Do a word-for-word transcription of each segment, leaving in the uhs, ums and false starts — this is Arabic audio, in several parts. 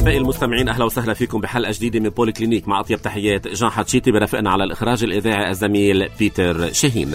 أعزائي المستمعين، أهلا وسهلا فيكم بحلقة جديدة من بولي كلينيك، مع أطيب تحيات جان حتشيتي، برافقنا على الإخراج الإذاعي الزميل بيتر شاهين.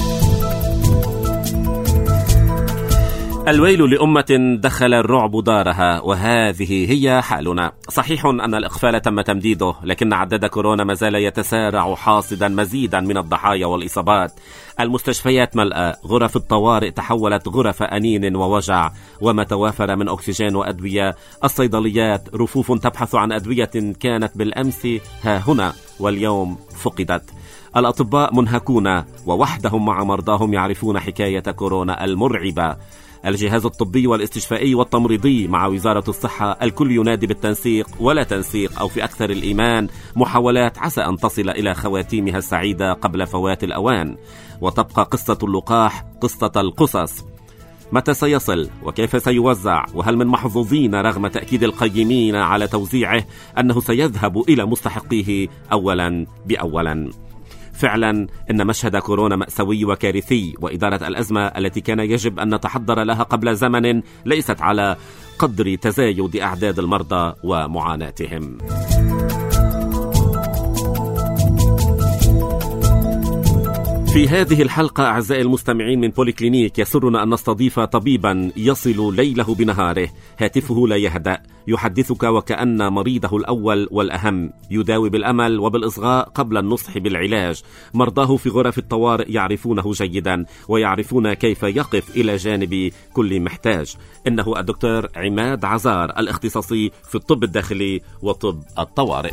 الويل لأمة دخل الرعب دارها، وهذه هي حالنا. صحيح أن الإقفال تم تمديده، لكن عدد كورونا ما زال يتسارع حاصدا مزيدا من الضحايا والإصابات. المستشفيات ملأى، غرف الطوارئ تحولت غرف أنين ووجع، وما توافر من أكسجين وأدوية. الصيدليات رفوف تبحث عن أدوية كانت بالأمس ها هنا واليوم فقدت. الأطباء منهكون، ووحدهم مع مرضاهم يعرفون حكاية كورونا المرعبة. الجهاز الطبي والاستشفائي والتمريضي مع وزارة الصحة الكل ينادي بالتنسيق ولا تنسيق، أو في أكثر الإيمان محاولات عسى أن تصل إلى خواتيمها السعيدة قبل فوات الأوان. وتبقى قصة اللقاح قصة القصص. متى سيصل وكيف سيوزع؟ وهل من محظوظين رغم تأكيد القيمين على توزيعه أنه سيذهب إلى مستحقيه أولا بأولا؟ فعلا إن مشهد كورونا مأساوي وكارثي، وإدارة الأزمة التي كان يجب أن نتحضر لها قبل زمن ليست على قدر تزايد أعداد المرضى ومعاناتهم. في هذه الحلقة أعزائي المستمعين من بولي كلينيك، يسرنا أن نستضيف طبيبا يصل ليله بنهاره، هاتفه لا يهدأ، يحدثك وكأن مريضه الأول والأهم، يداوي بالأمل وبالإصغاء قبل النصح بالعلاج. مرضاه في غرف الطوارئ يعرفونه جيدا، ويعرفون كيف يقف إلى جانب كل محتاج. إنه الدكتور عماد عزار، الاختصاصي في الطب الداخلي وطب الطوارئ.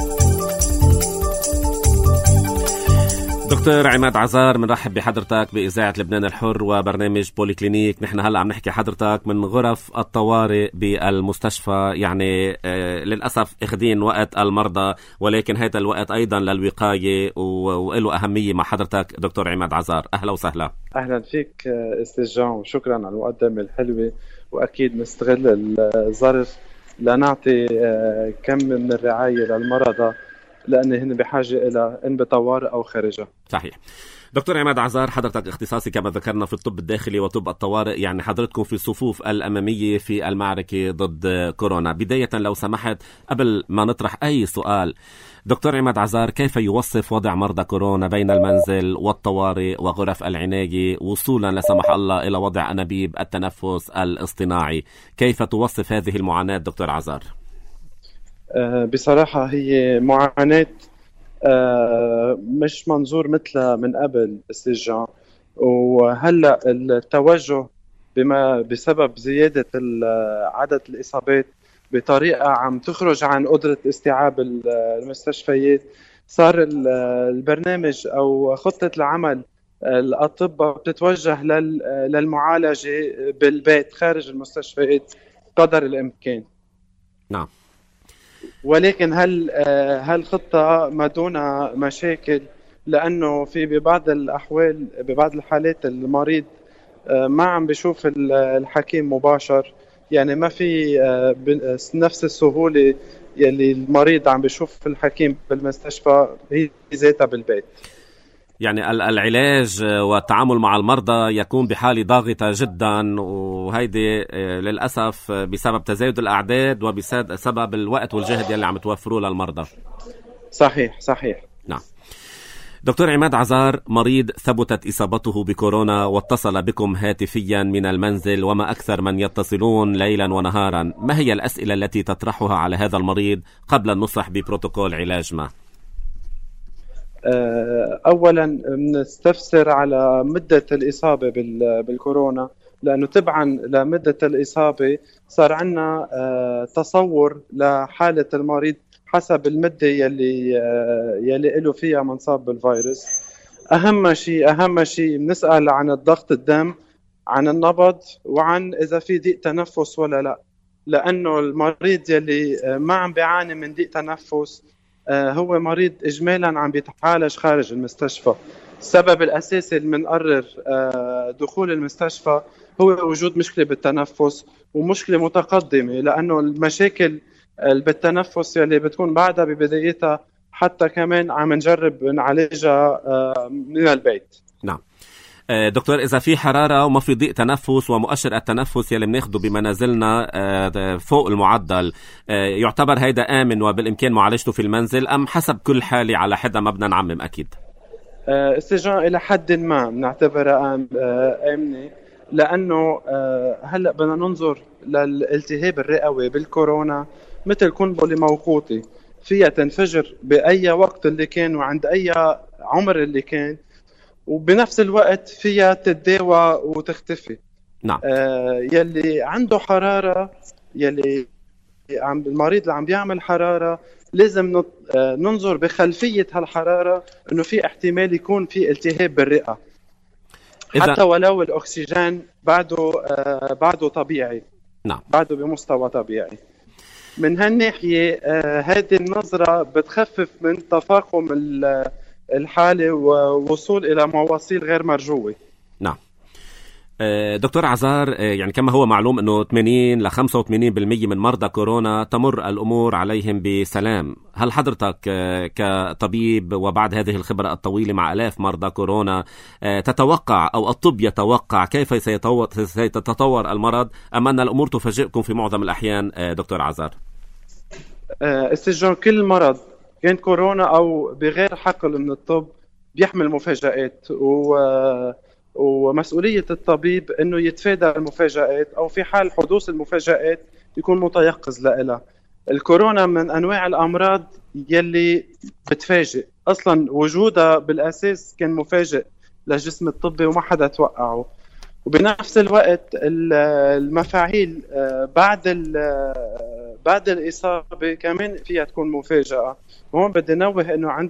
دكتور عماد عزار، بنرحب بحضرتك بإذاعة لبنان الحر وبرنامج بولي كلينيك. نحن هلأ عم نحكي حضرتك من غرف الطوارئ بالمستشفى، يعني آه للأسف اخدين وقت المرضى، ولكن هذا الوقت أيضا للوقاية وله أهمية مع حضرتك دكتور عماد عزار. أهلا وسهلا. أهلا فيك أستاذ جان، وشكرا على المقدمة الحلوة، وأكيد نستغل الظرف لنعطي آه كم من الرعاية للمرضى، لأن هن بحاجة إلى إن بطوارئ أو خارجها. صحيح. دكتور عماد عزار، حضرتك اختصاصي كما ذكرنا في الطب الداخلي وطب الطوارئ، يعني حضرتكم في الصفوف الأمامية في المعركة ضد كورونا. بداية لو سمحت قبل ما نطرح أي سؤال، دكتور عماد عزار، كيف يوصف وضع مرضى كورونا بين المنزل والطوارئ وغرف العناية وصولا لا سمح الله إلى وضع أنابيب التنفس الاصطناعي؟ كيف توصف هذه المعاناة دكتور عزار؟ بصراحة هي معاناة مش منظور مثل من قبل استجان، وهلأ التوجه بما بسبب زيادة عدد الإصابات بطريقة عم تخرج عن قدرة استيعاب المستشفيات. صار البرنامج أو خطة العمل الأطباء بتتوجه للمعالجة بالبيت خارج المستشفيات قدر الإمكان. نعم. ولكن هل هالخطة ما دون مشاكل، لأنه في ببعض الأحوال ببعض الحالات المريض ما عم بيشوف الحكيم مباشر، يعني ما في نفس السهولة يلي المريض عم بيشوف الحكيم بالمستشفى هي ذاتها بالبيت. يعني العلاج والتعامل مع المرضى يكون بحالة ضاغطة جدا، وهيدي للأسف بسبب تزايد الأعداد وبسبب الوقت والجهد يلي عم توفروه للمرضى. صحيح صحيح. نعم. دكتور عماد عزار، مريض ثبتت إصابته بكورونا واتصل بكم هاتفيا من المنزل، وما أكثر من يتصلون ليلا ونهارا. ما هي الأسئلة التي تطرحها على هذا المريض قبل النصح ببروتوكول علاج ما؟ أولا نستفسر على مدة الإصابة بالكورونا، لأنه تبعا لمدة الإصابة صار عنا تصور لحالة المريض حسب المدة يلي يلي له فيها منصاب بالفيروس. أهم شيء أهم شيء بنسأل عن الضغط الدم، عن النبض، وعن إذا في ضيق تنفس ولا لا، لأنه المريض يلي ما عم بيعاني من ضيق تنفس هو مريض إجمالا عم بيتعالج خارج المستشفى. السبب الأساسي اللي منقرر دخول المستشفى هو وجود مشكلة بالتنفس، ومشكلة متقدمة، لأنه المشاكل بالتنفس يلي بتكون بعدها ببدايتها حتى كمان عم نجرب نعالجها من البيت. نعم. دكتور، إذا في حرارة وما في ضيق تنفس ومؤشر التنفس يلي بناخده بمنازلنا فوق المعدل، يعتبر هيدا آمن وبالإمكان معالجته في المنزل أم حسب كل حالة على حدة؟ ما بدنا نعمم أكيد. استجابة إلى حد ما بنعتبرها آمنة، لأنه هلأ بدنا ننظر للالتهاب الرئوي بالكورونا مثل قنبلة موقوتة، فيها تنفجر بأي وقت اللي كان وعند أي عمر اللي كان، وبنفس الوقت فيها تتداوى وتختفي. نعم. آه يلي عنده حرارة، يلي عم المريض اللي عم بيعمل حرارة لازم ننظر بخلفية هالحرارة انه في احتمال يكون في التهاب بالرئة، حتى ولو الاكسجين بعده آه بعده طبيعي. نعم. بعده بمستوى طبيعي. من هالناحية آه هذه النظرة بتخفف من تفاقم الحالة ووصول إلى مواصيل غير مرجوة. نعم. دكتور عزار، يعني كما هو معلوم أنه ثمانين إلى خمسة وثمانين بالمئة من مرضى كورونا تمر الأمور عليهم بسلام. هل حضرتك كطبيب وبعد هذه الخبرة الطويلة مع آلاف مرضى كورونا تتوقع أو الطب يتوقع كيف سيتطور المرض أم أن الأمور تفاجئكم في معظم الأحيان دكتور عزار؟ استجار كل مرض كان كورونا أو بغير حقل من الطب بيحمل مفاجآت، و... ومسؤولية الطبيب أنه يتفادى المفاجآت أو في حال حدوث المفاجآت يكون متيقظ لها. الكورونا من أنواع الأمراض يلي بتفاجئ، أصلا وجودها بالأساس كان مفاجئ للجسم الطبي وما حدا توقعه، وبنفس الوقت المفاعيل بعد بعد الإصابة كمان فيها تكون مفاجأة. وهون بدي نوه إنه عند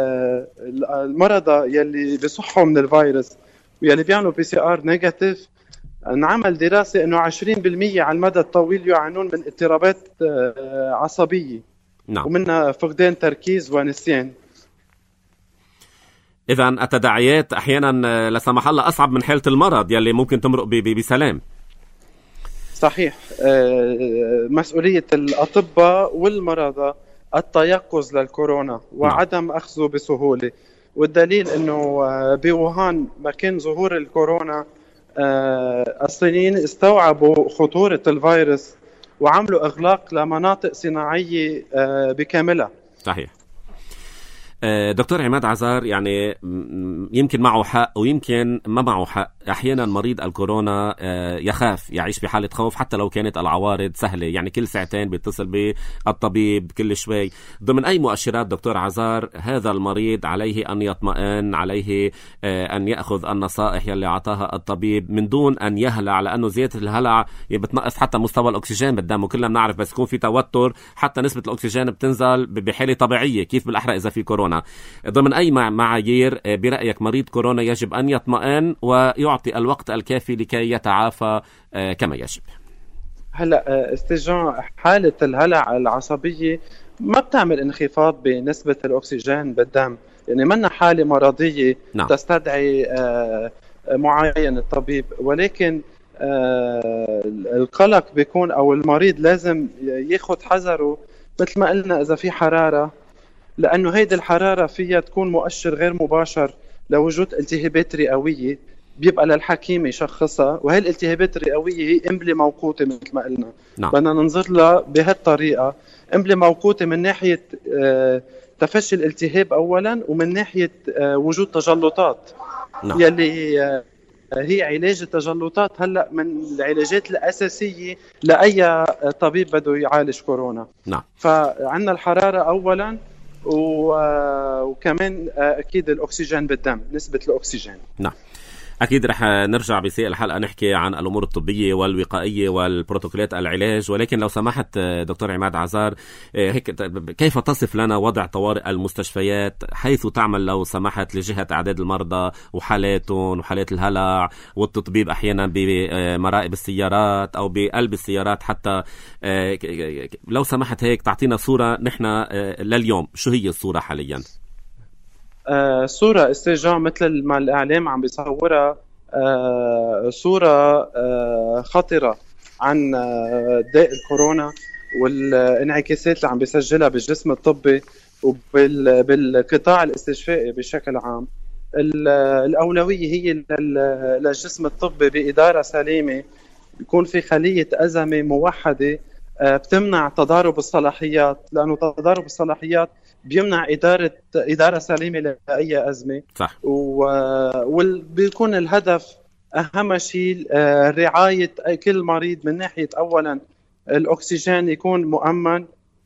المرضى يلي بيصحوا من الفيروس ويلي بيعملوا بي سي آر نيجاتيف، نعمل دراسة إنه عشرين بالمئة على المدى الطويل يعانون من اضطرابات عصبية. نعم. ومنها فقدان تركيز ونسيان. إذن التداعيات أحيانا لا سمح الله أصعب من حالة المرض يلي ممكن تمرق بسلام. صحيح. مسؤولية الأطباء والمرضى التيقظ للكورونا وعدم أخذه بسهولة، والدليل أنه بوهان مكان ظهور الكورونا الصينيين استوعبوا خطورة الفيروس وعملوا إغلاق لمناطق صناعية بكاملها. صحيح. دكتور عماد عزار، يعني يمكن معه حق ويمكن ما معه حق. أحيانا مريض الكورونا يخاف يعيش بحالة خوف حتى لو كانت العوارض سهلة، يعني كل ساعتين بيتصل بالطبيب كل شوي. ضمن أي مؤشرات دكتور عزار هذا المريض عليه أن يطمئن، عليه أن يأخذ النصائح يلي عطاها الطبيب من دون أن يهلع، لأنه زيادة الهلع بتنقص حتى مستوى الأكسجين بالدم، وكلنا بنعرف بس يكون في توتر حتى نسبة الأكسجين بتنزل بحالة طبيعية، كيف بالأحرى إذا في كورونا. ضمن أي معايير برأيك مريض كورونا يجب أن يطمئن ويعطي الوقت الكافي لكي يتعافى كما يجب؟ هلا استجان حالة الهلع العصبية ما بتعمل انخفاض بنسبة الأكسجين بالدم، يعني منا حالة مرضية. نعم. تستدعي معاينة الطبيب، ولكن القلق بيكون أو المريض لازم ياخد حذره مثل ما قلنا إذا في حرارة، لأنه هيدي الحرارة فيها تكون مؤشر غير مباشر لوجود التهابات رئوية بيبقى للحكيم يشخصها، وهي الالتهابات الرئوية هي إمبلة موقوتة مثل ما قلنا. نعم. بدنا ننظر لها بهالطريقة، إمبلة موقوتة من ناحية تفشي الالتهاب أولا، ومن ناحية وجود تجلطات. نعم. يلي هي علاج التجلطات هلأ من العلاجات الأساسية لأي طبيب بده يعالج كورونا. نعم. فعندنا الحرارة أولا، وكمان أكيد الأكسجين بالدم، نسبة الأكسجين. نعم. أكيد رح نرجع بسيء الحلقة نحكي عن الأمور الطبية والوقائية والبروتوكولات العلاج، ولكن لو سمحت دكتور عماد عزار، هيك كيف تصف لنا وضع طوارئ المستشفيات حيث تعمل لو سمحت لجهة أعداد المرضى وحالاتهم وحالات الهلع والتطبيب أحيانا بمرائب السيارات أو بقلب السيارات حتى، لو سمحت هيك تعطينا صورة نحن لليوم، شو هي الصورة حاليا؟ آه صورة استجاع مثل ما الإعلام عم بيصورها، آه صورة آه خطرة عن آه داء الكورونا والانعكاسات اللي عم بيسجلها بالجسم الطبي وبالقطاع الاستشفائي بشكل عام. الأولوية هي للجسم الطبي بإدارة سليمة، يكون في خلية أزمة موحدة بتمنع تضارب الصلاحيات، لأنه تضارب الصلاحيات بيمنع إدارة إدارة سليمة لأي أزمة. صح. وبيكون الهدف أهم شيء رعاية كل مريض من ناحية أولا الأكسجين يكون مؤمن،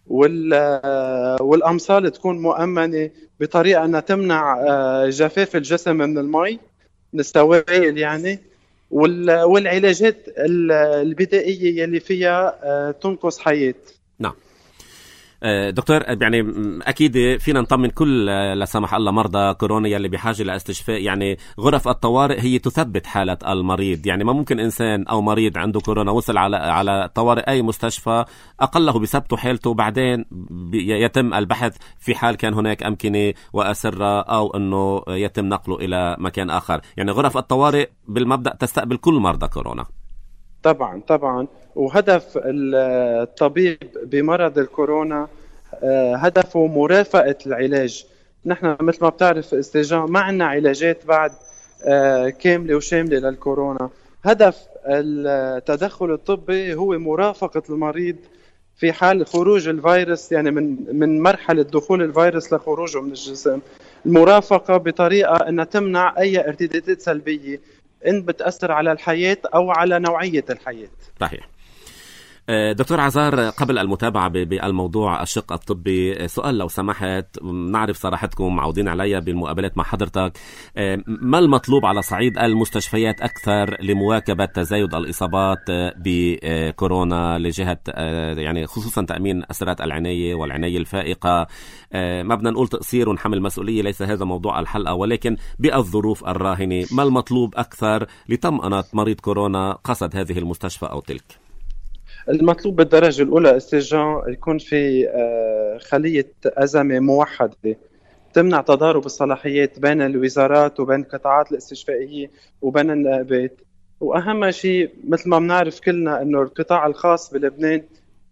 والأمصال تكون مؤمنة بطريقة أنها تمنع جفاف الجسم من المي من السوائل يعني، والعلاجات البدائية اللي فيها تنقص حياة. نعم دكتور، يعني أكيد فينا نطمن كل لا سمح الله مرضى كورونا اللي بحاجة لاستشفاء. يعني غرف الطوارئ هي تثبت حالة المريض، يعني ما ممكن إنسان أو مريض عنده كورونا وصل على على طوارئ أي مستشفى أقله بثبته حالته، وبعدين يتم البحث في حال كان هناك أمكنة وأسرة أو أنه يتم نقله إلى مكان آخر. يعني غرف الطوارئ بالمبدأ تستقبل كل مرضى كورونا. طبعا طبعا، وهدف الطبيب بمرض الكورونا هدفه مرافقة العلاج. نحن مثل ما بتعرف استجابة ما عندنا علاجات بعد كاملة وشاملة للكورونا. هدف التدخل الطبي هو مرافقة المريض في حال خروج الفيروس، يعني من من مرحلة دخول الفيروس لخروجه من الجسم، المرافقة بطريقة أن تمنع أي ارتدادات سلبية إن بتأثر على الحياة أو على نوعية الحياة. صحيح. دكتور عزار، قبل المتابعة بالموضوع الشق الطبي، سؤال لو سمحت. نعرف صراحتكم معودين عليا بالمقابلات مع حضرتك، ما المطلوب على صعيد المستشفيات أكثر لمواكبة تزايد الإصابات بكورونا لجهة يعني خصوصا تأمين أسرات العناية والعناية الفائقة؟ ما بدنا نقول تقصير ونحمل مسؤولية، ليس هذا موضوع الحلقة، ولكن بالظروف الراهنة ما المطلوب أكثر لطمأنة مريض كورونا قصد هذه المستشفى أو تلك؟ المطلوب بالدرجة الأولى استجاع يكون في خلية أزمة موحدة تمنع تضارب الصلاحيات بين الوزارات وبين القطاعات الاستشفائية وبين النائبات. وأهم شيء مثل ما بنعرف كلنا أنه القطاع الخاص بلبنان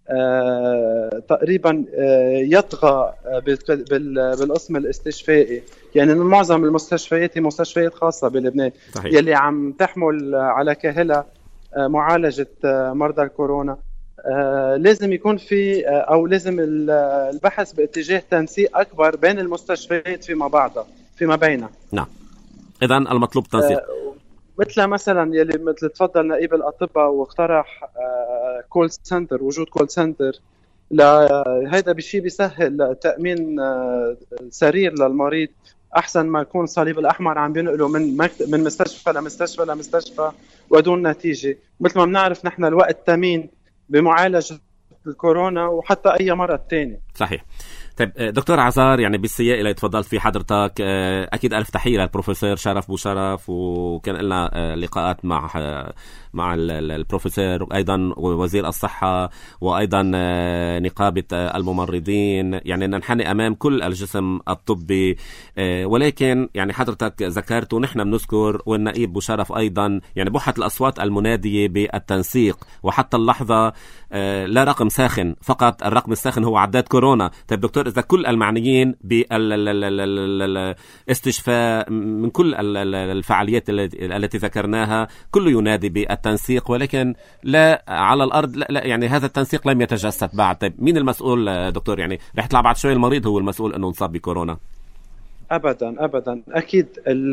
تقريبا يطغى بالقسم الاستشفائي، يعني معظم المستشفيات هي مستشفيات خاصة بلبنان. صحيح. يلي عم تحمل على كاهلها معالجة مرضى الكورونا. آه لازم يكون في آه أو لازم البحث باتجاه تنسيق أكبر بين المستشفيات فيما بعضها فيما بينها. نعم، إذن المطلوب تنسيق. آه مثل مثلا يلي مثل تفضل نائب الأطباء واقترح آه كول سنتر، وجود كول سنتر هذا بشيء بيسهل تأمين آه سرير للمريض، أحسن ما يكون الصليب الأحمر عم بينقله من من مستشفى لمستشفى لمستشفى ودون نتيجة. مثل ما بنعرف نحن الوقت ثمين بمعالجة الكورونا وحتى أي مرض تاني. صحيح. طيب دكتور عزار، يعني بالسياق اللي تفضلت فيه حضرتك، أكيد ألف تحية للبروفيسور شرف بوشرف، وكان لنا لقاءات مع مع البروفيسور وأيضا وزير الصحة وأيضا نقابة الممرضين، يعني ننحني أمام كل الجسم الطبي. ولكن يعني حضرتك ذكرت ونحن بنذكر والنائب بوشرف أيضا، يعني بحث الأصوات المنادية بالتنسيق، وحتى اللحظة لا رقم ساخن، فقط الرقم الساخن هو عداد كورونا. طيب دكتور، إذا كل المعنيين بالاستشفاء من كل الفعاليات التي ذكرناها كله ينادي بالتنسيق، ولكن لا على الأرض لا, لا يعني هذا التنسيق لم يتجسد بعد. طيب مين المسؤول دكتور؟ يعني رح يطلع بعد شوي المريض هو المسؤول أنه نصاب بكورونا؟ أبدا أبدا، أكيد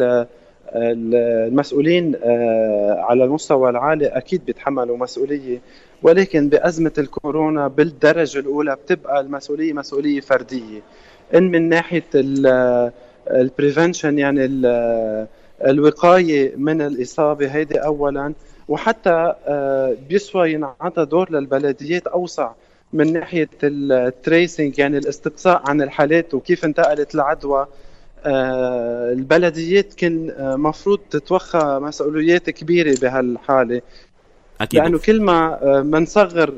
المسؤولين على المستوى العالي أكيد بيتحملوا مسؤولية، ولكن بأزمة الكورونا بالدرجة الأولى بتبقى المسؤولية مسؤولية فردية، إن من ناحية البريفنشن يعني الوقاية من الإصابة هيدي أولا، وحتى بيسوى ينعطى دور للبلديات أوسع من ناحية التريسينج، يعني الاستقصاء عن الحالات وكيف انتقلت العدوى. البلديات كان مفروض تتوخى مسؤوليات كبيرة بهالحالة، أكيد. لأنه كل ما منصغر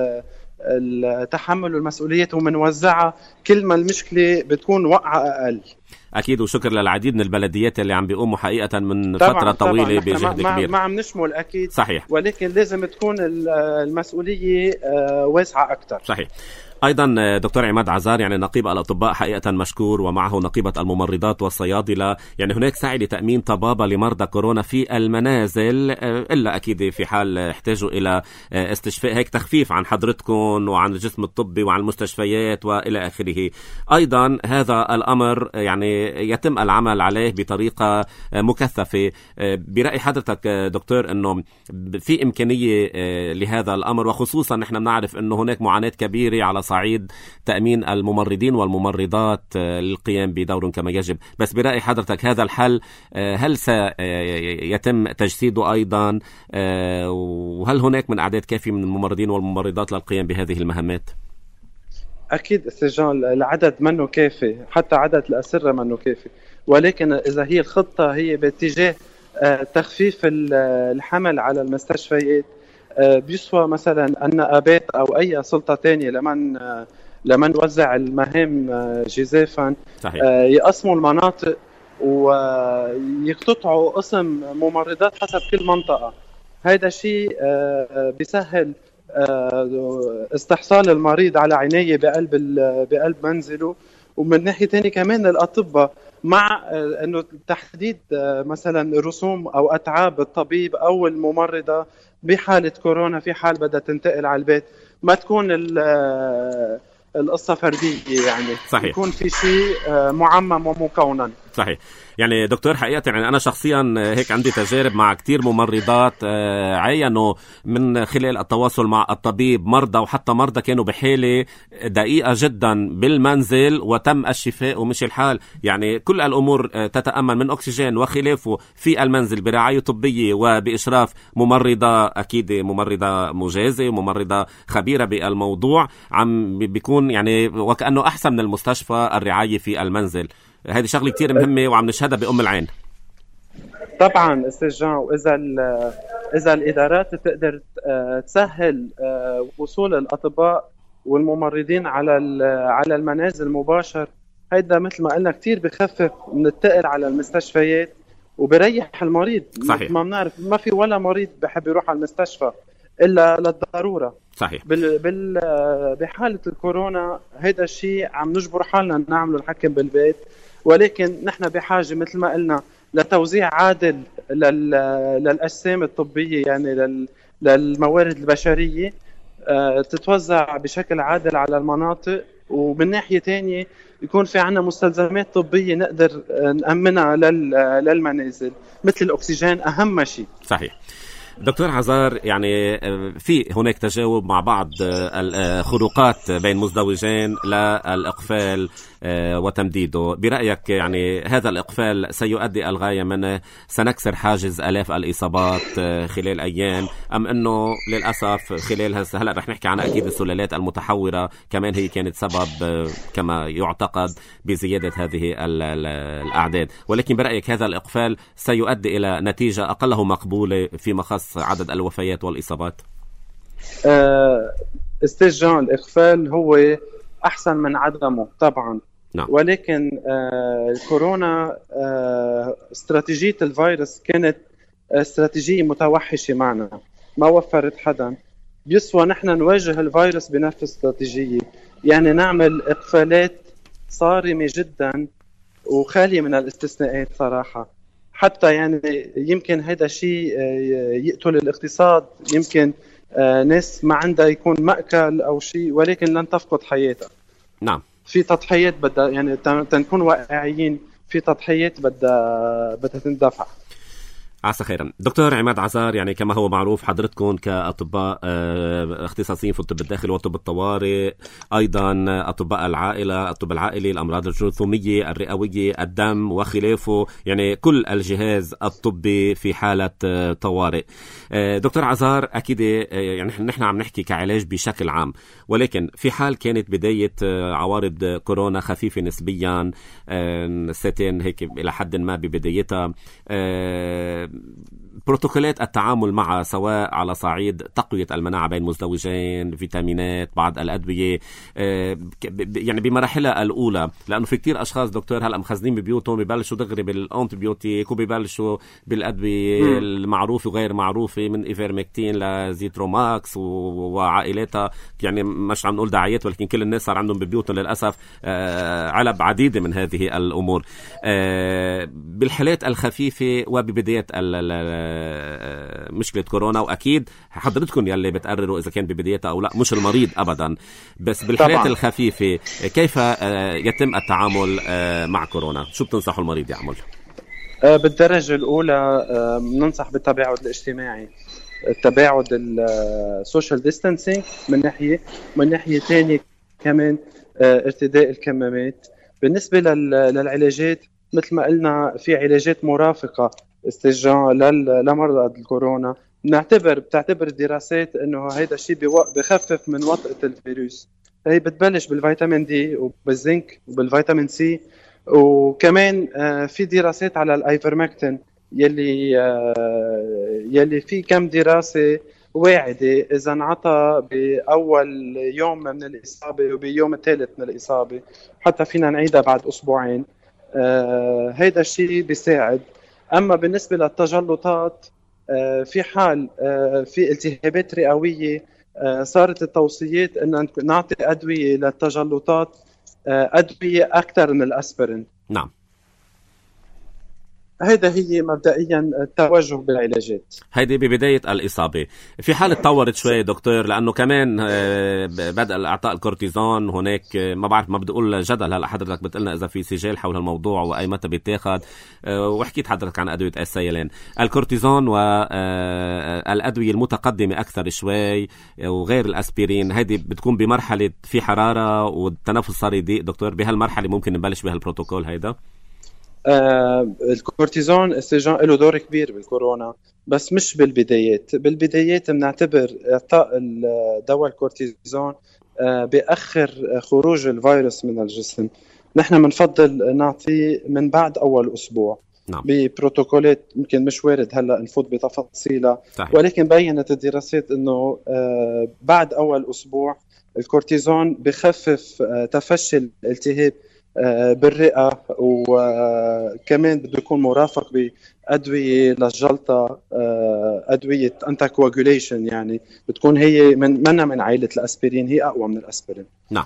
تحمل المسؤوليات ومنوزعها كل ما المشكلة بتكون وقعة أقل. أكيد، وشكر للعديد من البلديات اللي عم بيقوموا حقيقة من فترة طويلة بجهد ما كبير. ما عم نشمل أكيد. صحيح. ولكن لازم تكون المسؤولية واسعة أكتر. صحيح. أيضا دكتور عماد عزار، يعني نقيب الأطباء حقيقة مشكور، ومعه نقيبة الممرضات والصيادلة، يعني هناك سعي لتأمين طبابة لمرضى كورونا في المنازل، إلا أكيد في حال احتاجوا إلى استشفاء، هيك تخفيف عن حضرتكم وعن الجسم الطبي وعن المستشفيات وإلى آخره. أيضا هذا الأمر يعني يتم العمل عليه بطريقة مكثفة. برأي حضرتك دكتور أنه في إمكانية لهذا الأمر، وخصوصا نحن بنعرف أنه هناك معاناة كبيرة على صعيد تأمين الممرضين والممرضات للقيام بدورهم كما يجب، بس برأي حضرتك هذا الحل هل سيتم تجسيده أيضا، وهل هناك من أعداد كافي من الممرضين والممرضات للقيام بهذه المهمات؟ أكيد استجان العدد منه كافي، حتى عدد الأسرة منه كافي، ولكن إذا هي الخطة هي باتجاه تخفيف الحمل على المستشفيات، بيسوى مثلا أن أبات أو أي سلطة تانية لمن لمن وزع المهام جزافا يقسموا المناطق ويقتطعوا قسم ممرضات حسب كل منطقة. هذا الشيء بيسهل استحصال المريض على عناية بقلب بقلب منزله. ومن ناحية تانية كمان الأطباء مع أنه تحديد مثلا رسوم أو أتعاب الطبيب أو الممرضة بحالة كورونا، في حال بدها تنتقل على البيت، ما تكون القصة فردية، يعني صحيح. يكون في شيء معمم ومكونن. صحيح. يعني دكتور حقيقة يعني أنا شخصيا هيك عندي تجارب مع كتير ممرضات عينوا من خلال التواصل مع الطبيب مرضى، وحتى مرضى كانوا بحالة دقيقة جدا بالمنزل وتم الشفاء ومشي الحال. يعني كل الأمور تتأمن من أكسجين وخلافه في المنزل برعاية طبية وبإشراف ممرضة، أكيد ممرضة مجازة، ممرضة خبيرة بالموضوع، عم بيكون يعني وكأنه أحسن من المستشفى الرعاية في المنزل. هذه شغلة كتير مهمة وعم نشهدها بأم العين. طبعا استجان، وإذا إذا الإدارات تقدر تسهل وصول الأطباء والممرضين على على المنازل مباشر، هيدا مثل ما قلنا كتير بخفف من الثقل على المستشفيات وبريح المريض. صحيح. ما بنعرف، ما في ولا مريض بحب يروح على المستشفى إلا للضرورة. صحيح. بال بال بحالة الكورونا هيدا الشيء عم نجبر حالنا نعمله الحكم بالبيت، ولكن نحن بحاجة مثل ما قلنا لتوزيع عادل لل... للأجسام الطبية، يعني لل... للموارد البشرية تتوزع بشكل عادل على المناطق، ومن ناحية تانية يكون في عنا مستلزمات طبية نقدر نأمنها لل... للمنازل مثل الأكسجين أهم شيء. صحيح. دكتور عزار، يعني في هناك تجاوب مع بعض الخروقات بين مزدوجين للإقفال وتمديده. برأيك يعني هذا الإقفال سيؤدي الغاية منه؟ سنكسر حاجز آلاف الإصابات خلال أيام، أم أنه للأسف خلال هسه هلأ رح نحكي عن أكيد السلالات المتحورة كمان هي كانت سبب كما يعتقد بزيادة هذه الأعداد، ولكن برأيك هذا الإقفال سيؤدي إلى نتيجة أقله مقبولة فيما خص عدد الوفيات والإصابات؟ استجان الإقفال هو أحسن من عدمه طبعا. نعم. ولكن الكورونا استراتيجية الفيروس كانت استراتيجية متوحشة معنا، ما وفرت حدا. بيسوى نحن نواجه الفيروس بنفس استراتيجية، يعني نعمل إقفالات صارمة جدا وخالية من الاستثناءات صراحة. حتى يعني يمكن هذا الشيء يقتل الاقتصاد، يمكن ناس ما عندها يكون مأكل أو شيء، ولكن لن تفقد حياتها. نعم. في تضحيات بدها، يعني تنكون واقعيين، في تضحيات بدها بدها تندفع. عسى خيرا. دكتور عماد عزار، يعني كما هو معروف حضرتكم كأطباء اختصاصيين في الطب الداخلي والطب الطوارئ، أيضا أطباء العائلة، الطب العائلي، الأمراض الجرثومية، الرئوية، الدم وخلافه، يعني كل الجهاز الطبي في حالة طوارئ. دكتور عزار، أكيد يعني نحن عم نحكي كعلاج بشكل عام، ولكن في حال كانت بداية عوارض كورونا خفيفة نسبيا، ساتين هيك إلى حد ما ببدايتها، بروتوكولات التعامل معها سواء على صعيد تقوية المناعة بين مزدوجين، فيتامينات، بعض الأدوية يعني بمراحلها الأولى، لأنه في كتير أشخاص دكتور هلأ مخزنين ببيوتهم ببلشوا دغري بالأنتيبيوتيك وببلشوا بالأدوية المعروفة وغير معروفة من إيفيرمكتين لزيتروماكس وعائلاتها، يعني مش عم نقول دعايات ولكن كل الناس صار عندهم ببيوتهم للأسف علب عديدة من هذه الأمور. بالحالات الخفيفة وببداية مشكلة كورونا، وأكيد حضرتكم يلي بتقرروا إذا كان ببدايتها أو لا، مش المريض أبدا، بس بالحالات طبعا الخفيفة كيف يتم التعامل مع كورونا؟ شو بتنصحوا المريض يعمل؟ بالدرجة الأولى ننصح بالتباعد الاجتماعي، التباعد السوشيال ديستانسينج من ناحية، من ناحية تانية كمان ارتداء الكمامات. بالنسبة للعلاجات مثل ما قلنا في علاجات مرافقة استجان لمرضى الكورونا، نعتبر بتعتبر الدراسات انه هيدا الشيء بخفف من وطأة الفيروس. هي بتبلش بالفيتامين دي وبالزنك وبالفيتامين سي، وكمان في دراسات على الايفرمكتين يلي يلي في كم دراسة واعدة إذا انعطى بأول يوم من الإصابة وبيوم الثالث من الإصابة، حتى فينا نعيدها بعد أسبوعين. آه هيدا الشيء بيساعد. أما بالنسبة للتجلطات، آه في حال آه في التهابات رئوية، آه صارت التوصيات أن نعطي أدوية للتجلطات، آه أدوية أكثر من الأسبرين. نعم، هيدا هي مبدئيا التوجه بالعلاجات. هيدي ببداية الإصابة. في حالة تطورت شوي دكتور، لأنه كمان بدأ إعطاء الكورتيزون هناك، ما بعرف ما بدي أقول جدل، هلا حضرتك بتقلنا إذا في سجال حول الموضوع وأي متى بيتاخد، وحكيت حضرتك عن أدوية السيلان. الكورتيزون والأدوية المتقدمة أكثر شوي وغير الأسبرين، هيدي بتكون بمرحلة في حرارة والتنفس صار يضيق دكتور، بهالمرحلة ممكن نبلش بهالبروتوكول هيدا؟ آه الكورتيزون استجان له دور كبير بالكورونا، بس مش بالبدايات. بالبدايات بنعتبر اعطاء دواء الكورتيزون آه بأخر خروج الفيروس من الجسم. نحن بنفضل نعطيه من بعد أول أسبوع. نعم. ببروتوكولات يمكن مش وارد هلا نفوت بتفاصيلها، ولكن بينت الدراسات انه آه بعد اول اسبوع الكورتيزون بخفف آه تفشي الالتهاب بالرئة، وكمان بده يكون مرافق بأدوية للجلطة، أدوية أنتي كواغوليشن، يعني بتكون هي من منها من عائلة الأسبرين، هي أقوى من الأسبرين. نعم.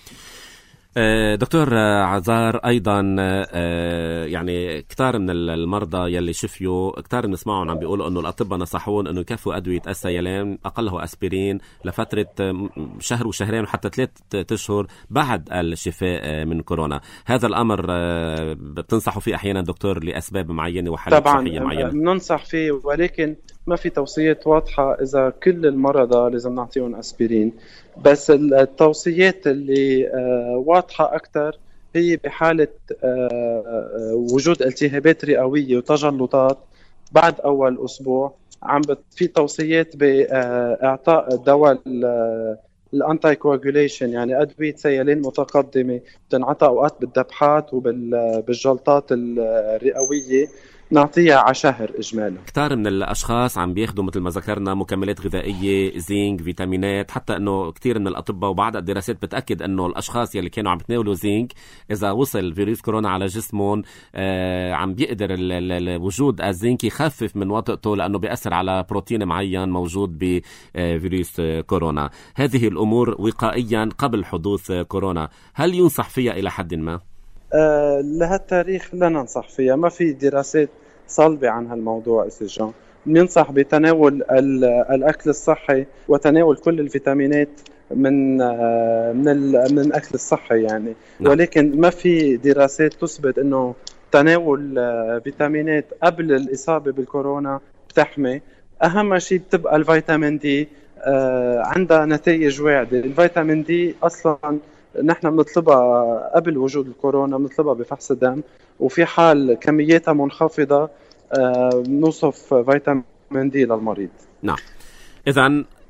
دكتور عزار، أيضا يعني كتار من المرضى يلي شفيوا كتار بنسمعهم عم بيقولوا أنه الأطباء نصحون أنه يكفوا أدوية السيلان أقله أسبرين لفترة شهر وشهرين وحتى ثلاثة أشهر بعد الشفاء من كورونا. هذا الأمر بتنصحوا فيه أحيانا دكتور لأسباب معينة وحالات صحية معينة؟ طبعا ننصح فيه، ولكن ما في توصيات واضحة إذا كل المرضى لازم نعطيهم أسبرين. بس التوصيات اللي واضحة أكتر هي بحالة وجود التهابات رئوية وتجلطات بعد أول أسبوع. عم في توصيات بإعطاء دواء الأنتي كواغوليشن، يعني أدوية سيلان متقدمة بتنعطى أوقات بالذبحات وبالجلطات الرئوية، نعطيها على شهر إجمالا. كتار من الأشخاص عم بياخدوا مثل ما ذكرنا مكملات غذائية، زنك، فيتامينات، حتى أنه كتير من الأطباء وبعض الدراسات بتأكد أنه الأشخاص يلي كانوا عم بتناولوا زنك إذا وصل فيروس كورونا على جسمهم آه عم بيقدر وجود الزنك يخفف من وطئته، لأنه بيأثر على بروتين معين موجود بفيروس كورونا. هذه الأمور وقائيا قبل حدوث كورونا، هل ينصح فيها إلى حد ما؟ أه لهالتاريخ لا ننصح فيها، ما في دراسات صلبة عن هالموضوع. استجان ننصح بتناول الأكل الصحي وتناول كل الفيتامينات من من من الأكل الصحي يعني، ولكن ما في دراسات تثبت إنه تناول فيتامينات قبل الإصابة بالكورونا بتحمي. أهم شيء بتبقى الفيتامين دي، أه عندها نتائج واعدة. الفيتامين دي أصلاً نحن بنطلبها قبل وجود الكورونا، بنطلبها بفحص الدم، وفي حال كمياتها منخفضة بنوصف فيتامين دي للمريض. نعم. إذن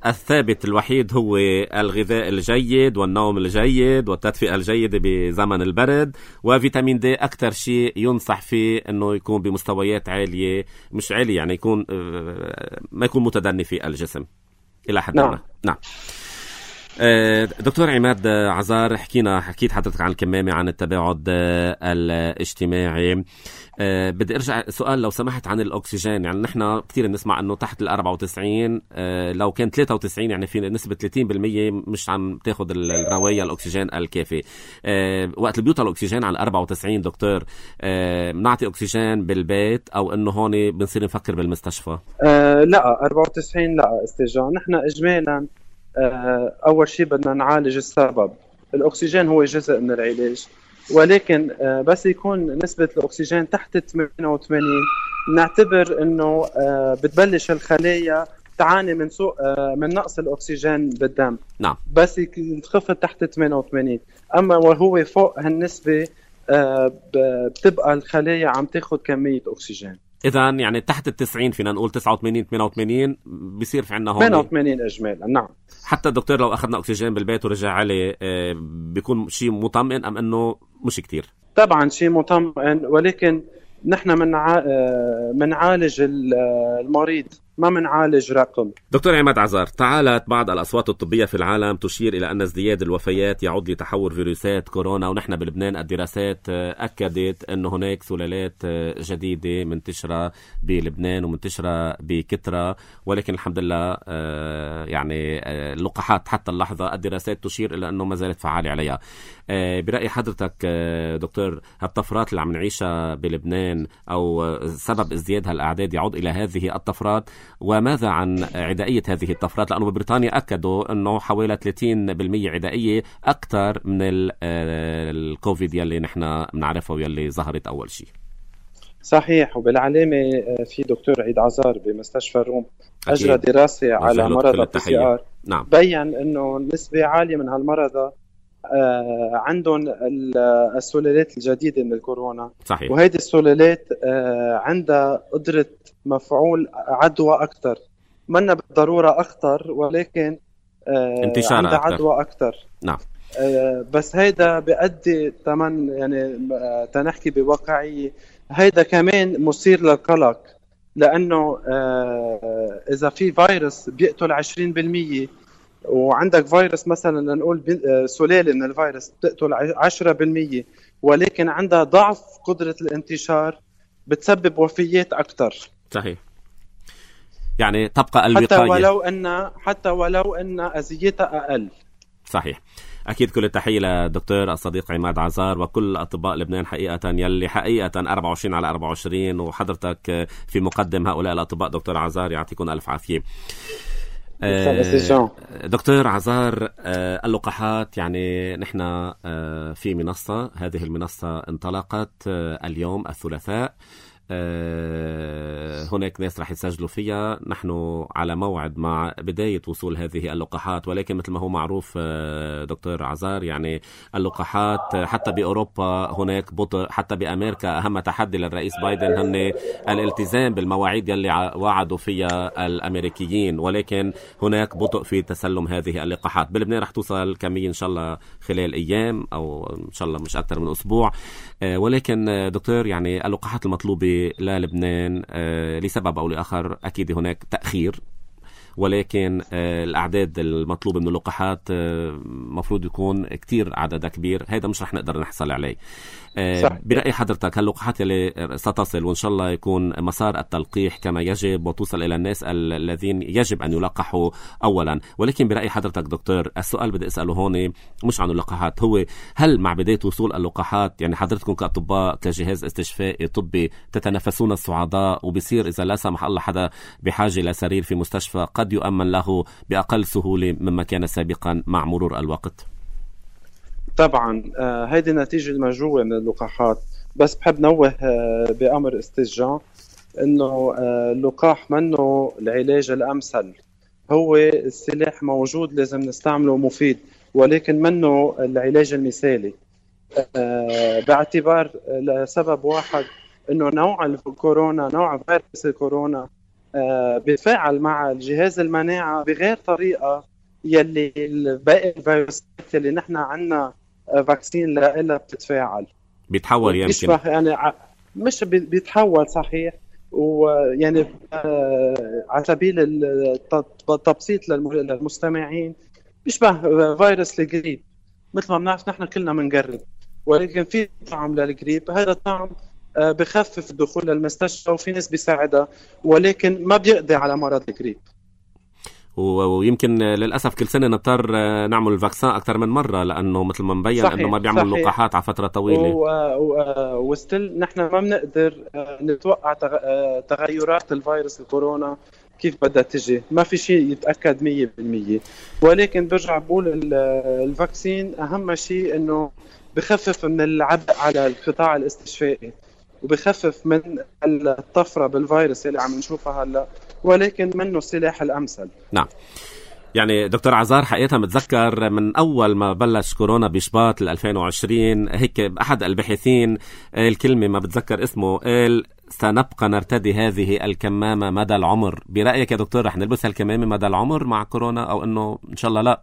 الثابت الوحيد هو الغذاء الجيد والنوم الجيد والتدفئة الجيدة بزمن البرد، وفيتامين دي أكثر شيء ينصح فيه أنه يكون بمستويات عالية، مش عالية يعني يكون ما يكون متدني في الجسم إلى حد ما. نعم. دكتور عماد عزار، حكينا حكيت حضرتك عن الكمامة، عن التباعد الاجتماعي. أه بدي ارجع سؤال لو سمحت عن الاكسجين. يعني نحن كثير بنسمع انه تحت ال أربعة وتسعين، أه لو كان ثلاثة وتسعين يعني في نسبه ثلاثين بالمية مش عم تاخذ الروايه الاكسجين الكافي. أه وقت اللي بيوصل الاكسجين على أربعة وتسعين دكتور، أه بنعطي اكسجين بالبيت او انه هون بنصير نفكر بالمستشفى؟ أه لا أربعة وتسعين لا استجان. نحن اجمالا أه اول شيء بدنا نعالج السبب. الاكسجين هو جزء من العلاج، ولكن بس يكون نسبة الأكسجين تحت ثمانية وثمانين نعتبر أنه بتبلش الخلايا تعاني من سوء من نقص الأكسجين بالدم. نعم. بس ينخفض تحت ثمانية وثمانين، أما وهو فوق هالنسبة بتبقى الخلايا عم تاخد كمية أكسجين. إذا يعني تحت التسعين فينا نقول تسعة وثمانين ثمانية وثمانين بيصير في عنا هون ثمانية وثمانين إجمالا. نعم. حتى الدكتور لو أخذنا أكسجين بالبيت ورجع عليه بيكون شيء مطمئن أم أنه مش كتير؟ طبعا شيء مطمئن، ولكن نحن منع... منعالج المريض ما منعالج رقم. دكتور عماد عزار، تعالت بعض الأصوات الطبية في العالم تشير إلى أن ازدياد الوفيات يعود لتحور فيروسات كورونا، ونحن بلبنان الدراسات أكدت أن هناك سلالات جديدة منتشرة بلبنان ومنتشرة بكترة، ولكن الحمد لله يعني اللقاحات حتى اللحظة الدراسات تشير إلى أنه ما زالت فعالة عليها. برأي حضرتك دكتور، هالطفرات اللي عم نعيشها بلبنان أو سبب ازدياد هالأعداد يعود إلى هذه الطفرات، وماذا عن عدائية هذه الطفرات؟ لأنه ببريطانيا أكدوا أنه حوالي ثلاثين بالمية عدائية أكثر من الكوفيد يلي نحن بنعرفه ويلي ظهرت أول شيء. صحيح. وبالعلامة في دكتور عيد عزار بمستشفى الروم أجرى دراسة على مرضى البي سي آر. نعم. بيّن أنه نسبة عالية من هالمرضى آه عندهم السلالات الجديدة من الكورونا. صحيح. وهذه السلالات آه عندها قدرة مفعول عدوى أكثر، منا بالضرورة أخطر، ولكن آه انتشار عندها أكتر. عدوى أكثر. نعم. آه بس هيدا بيؤدي تمن يعني آه تنحكي بواقعية، هيدا كمان مثير للقلق، لأنه آه إذا في فيروس بيقتل عشرين بالمية وعندك فيروس مثلا لنقول سلالة من الفيروس بتقتل عشرة بالمية ولكن عندها ضعف قدرة الانتشار، بتسبب وفيات أكتر. صحيح. يعني تبقى الوقاية حتى ولو أن حتى ولو أن أذيتها أقل. صحيح. أكيد كل التحية للدكتور الصديق عماد عزار وكل أطباء لبنان حقيقة، يلي حقيقة أربعة وعشرين على أربعة وعشرين، وحضرتك في مقدم هؤلاء الأطباء دكتور عزار، يعطيكم ألف عافية. آه دكتور عزار، آه اللقاحات، يعني نحن آه في منصة، هذه المنصة انطلقت آه اليوم الثلاثاء، آه هناك ناس رح يسجلوا فيها. نحن على موعد مع بداية وصول هذه اللقاحات، ولكن مثل ما هو معروف آه دكتور عزار، يعني اللقاحات حتى بأوروبا هناك بطء، حتى بأمريكا أهم تحدي للرئيس بايدن هن الالتزام بالمواعيد يلي وعدوا فيها الأمريكيين، ولكن هناك بطء في تسلم هذه اللقاحات. بلبنان رح توصل كمية إن شاء الله خلال أيام أو إن شاء الله مش أكثر من أسبوع، آه ولكن دكتور يعني اللقاحات المطلوبة للبنان آه لسبب أو لآخر أكيد هناك تأخير، ولكن آه الأعداد المطلوبة من اللقاحات آه مفروض يكون كتير عددها كبير، هذا مش رح نقدر نحصل عليه. آه برأي حضرتك هاللقاحات اللي ستصل وإن شاء الله يكون مسار التلقيح كما يجب وتوصل إلى الناس الذين يجب أن يلقحوا أولا، ولكن برأي حضرتك دكتور السؤال بدي أسأله هون مش عن اللقاحات، هو هل مع بداية وصول اللقاحات يعني حضرتكم كأطباء كجهاز استشفائي طبي تتنفسون الصعداء، وبصير إذا لا سمح الله حدا بحاجة لسرير في مستشفى قد يؤمن له بأقل سهولة مما كان سابقا مع مرور الوقت؟ طبعا آه هيدي نتيجة المرجوة من اللقاحات، بس بحب نوه آه بأمر استجان انه آه اللقاح منه العلاج الامثل، هو السلاح موجود لازم نستعمله مفيد، ولكن منه العلاج المثالي آه باعتبار لسبب واحد، انه نوع الكورونا نوع فيروس الكورونا بيتفاعل مع الجهاز المناعة بغير طريقة يلي باقي الفيروسات اللي نحن عنا فاكسين لها بتتفاعل. بيتحول يمكن يعني مش بيتحول صحيح، ويعني على سبيل التبسيط للمستمعين بيشبه فيروس الجريب. مثل ما بنعرف نحن كلنا بنجرب، ولكن في طعم للجريب، هذا الطعم بخفف الدخول للمستشفى وفي ناس بيساعدها، ولكن ما بيقضي على مرض الجريب. ويمكن للأسف كل سنة نضطر نعمل الفاكسان أكثر من مرة، لأنه مثل ما مبين أنه ما بيعمل لقاحات على فترة طويلة، وستيل نحن ما بنقدر نتوقع تغيرات الفيروس الكورونا كيف بدها تجي، ما في شيء يتأكد مية بالمية. ولكن برجع بقول الفاكسين أهم شيء أنه بخفف من العبء على القطاع الاستشفائي، وبخفف من الطفرة بالفيروس اللي عم نشوفها هلا، ولكن منه السلاح الأمثل. نعم. يعني دكتور عزار، حقيقة متذكر من أول ما بلش كورونا بشباط ألفين وعشرين هيك أحد الباحثين الكلمة ما بتذكر اسمه قال سنبقى نرتدي هذه الكمامة مدى العمر. برأيك يا دكتور رح نلبس الكمامة مدى العمر مع كورونا أو أنه إن شاء الله لا؟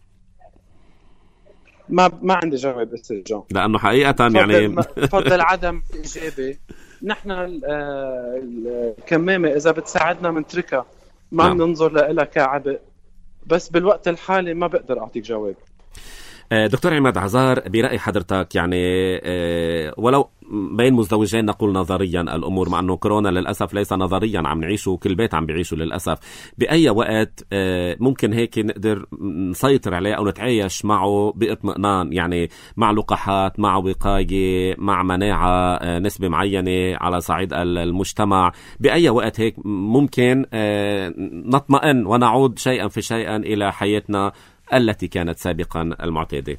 ما ما عندي جواب استرجاع، لأنه حقيقة يعني فضل عدم الإجابة. نحن الكمامة إذا بتساعدنا منتركها، ما نعم. ننظر لها كعبء، بس بالوقت الحالي ما بقدر أعطيك جواب. دكتور عماد عزار، برأي حضرتك يعني ولو بين مزدوجين نقول نظريا الأمور، مع أنه كورونا للأسف ليس نظريا عم نعيشه، كل بيت عم بيعيشه للأسف، بأي وقت ممكن هيك نقدر نسيطر عليه أو نتعايش معه باطمئنان، يعني مع لقاحات، مع وقاية، مع مناعة نسبة معينة على صعيد المجتمع، بأي وقت هيك ممكن نطمئن ونعود شيئا في شيئا إلى حياتنا التي كانت سابقا المعتادة؟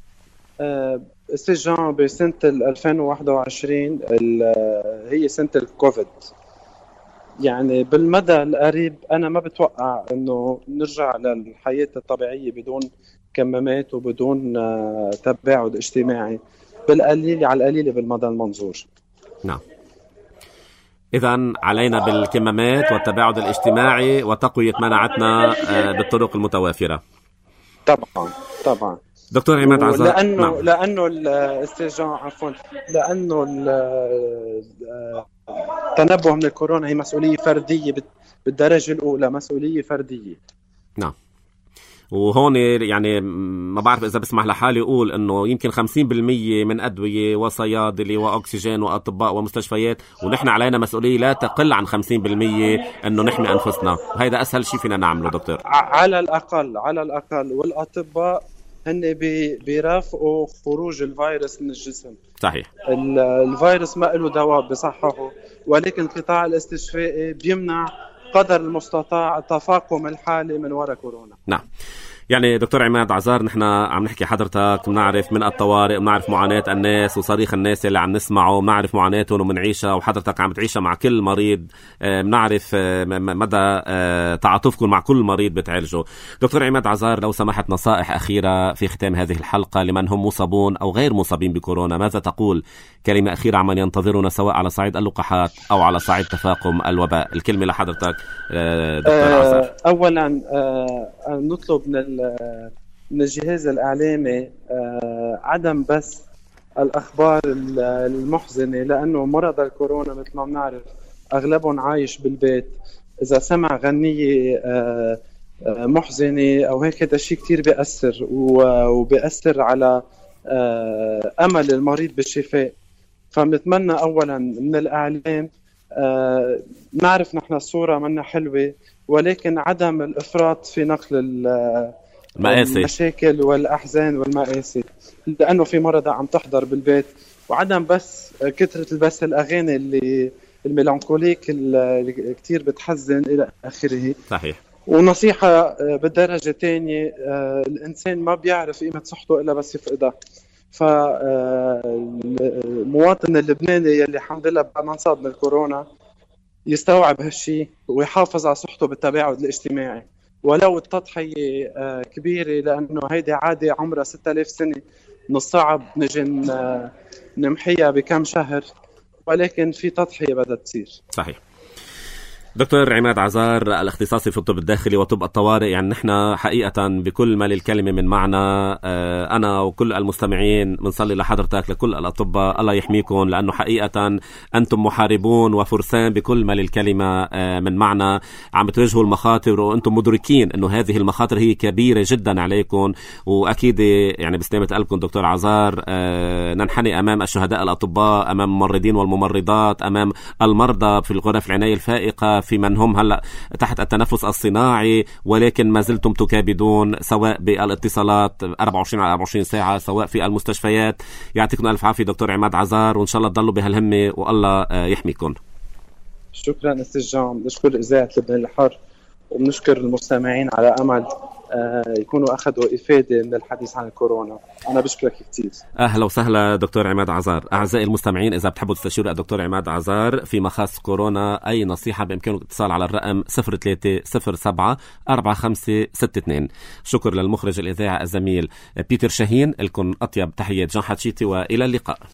استجان بسنة ألفين وواحد وعشرين هي سنة الكوفيد، يعني بالمدى القريب أنا ما بتوقع أنه نرجع للحياة الطبيعية بدون كمامات وبدون تباعد اجتماعي، بالقليل على القليل بالمدى المنظور. نعم، إذن علينا بالكمامات والتباعد الاجتماعي وتقوية مناعتنا بالطرق المتوافرة. طبعا طبعا دكتور عماد عزار، لأنه نعم. لأنه الاسترجاع عفوا لأنه التنبه من الكورونا هي مسؤولية فردية بالدرجة الأولى، مسؤولية فردية. نعم. وهون يعني ما بعرف إذا بسمح لحالي أقول أنه يمكن خمسين بالمية من أدوية وصيادلة وأكسجين وأطباء ومستشفيات، ونحن علينا مسؤولية لا تقل عن خمسين بالمية أنه نحمي أنفسنا، وهذا أسهل شيء فينا نعمله دكتور. على الأقل على الأقل والأطباء هن بيرافقوا خروج الفيروس من الجسم. صحيح. الفيروس ما له دواء بصححه، ولكن القطاع الاستشفائي بيمنع قدر المستطاع تفاقم الحالة من وراء كورونا. نعم. يعني دكتور عماد عزار، نحن عم نحكي حضرتك بنعرف من الطوارئ، بنعرف معاناة الناس وصريخ الناس اللي عم نسمعه، بنعرف معاناتهم وبنعيشها، وحضرتك عم تعيشها مع كل مريض، بنعرف مدى تعاطفكم مع كل مريض بتعالجه. دكتور عماد عزار، لو سمحت نصائح أخيرة في ختام هذه الحلقة لمن هم مصابون أو غير مصابين بكورونا، ماذا تقول؟ كلمة أخيرة عمن ينتظرنا سواء على صعيد اللقاحات أو على صعيد تفاقم الوباء. الكلمة لحضرتك دكتور عزار. أولا نطلب من من الجهاز الإعلامي عدم بس الأخبار المحزنة، لأنه مرضى الكورونا مثل ما بنعرف أغلبهم عايش بالبيت. إذا سمع غنية محزنة أو هيك هذا شيء كتير بيأثر وبيأثر على أمل المريض بالشفاء. فبنتمنى أولا من الإعلام، نعرف نحن الصورة منا حلوة، ولكن عدم الإفراط في نقل المشاكل والأحزان والمآسي، لأنه في مرضى عم تحضر بالبيت، وعدم بس كثرة البث الأغاني اللي الميلانكوليك اللي كتير بتحزن إلى آخره. صحيح. ونصيحة بالدرجة الثانية، الإنسان ما بيعرف قيمة صحته إلا بس يفقدها. فالمواطن اللبناني يلي الحمد لله بعد ما انصاب من الكورونا يستوعب هالشي ويحافظ على صحته بالتباعد الاجتماعي، ولو التضحية كبيرة، لأنه هيدي عادة عمرها ستة آلاف سنة من الصعب نجي نمحيها بكم شهر، ولكن في تضحية بدها تصير. صحيح. دكتور عماد عزار، الاختصاصي في الطب الداخلي وطب الطوارئ، يعني نحن حقيقة بكل ما للكلمة من معنى أنا وكل المستمعين بنصلي لحضرتك لكل الأطباء الله يحميكم، لأنه حقيقة أنتم محاربون وفرسان بكل ما للكلمة من معنى، عم بتواجهوا المخاطر وأنتم مدركين أنه هذه المخاطر هي كبيرة جدا عليكم. وأكيد يعني بسلامة قلبكم دكتور عزار ننحني أمام الشهداء الأطباء، أمام الممرضين والممرضات، أمام المرضى في الغرف العناية الفائقة، في من هم هلأ تحت التنفس الصناعي، ولكن ما زلتم تكابدون سواء بالاتصالات أربعة وعشرين على أربعة وعشرين ساعة، سواء في المستشفيات. يعطيكم ألف عافية دكتور عماد عزار، وإن شاء الله تضلوا بهالهمة والله يحميكم. شكرا أستاذ جان، نشكر إذاعة لبنان الحر وبنشكر المستمعين على أمل يكونوا أخذوا إفادة من الحديث عن الكورونا. أنا بشكرك كتير. أهلا وسهلا دكتور عماد عزار. أعزائي المستمعين، إذا بتحبوا تستشيروا الدكتور عماد عزار فيما خاص كورونا أي نصيحة بإمكانكم الاتصال على الرقم صفر ثلاثة صفر سبعة أربعة خمسة ستة اثنين. شكر للمخرج الإذاعة الزميل بيتر شاهين. لكم أطيب تحيات جان حتشيتي وإلى اللقاء.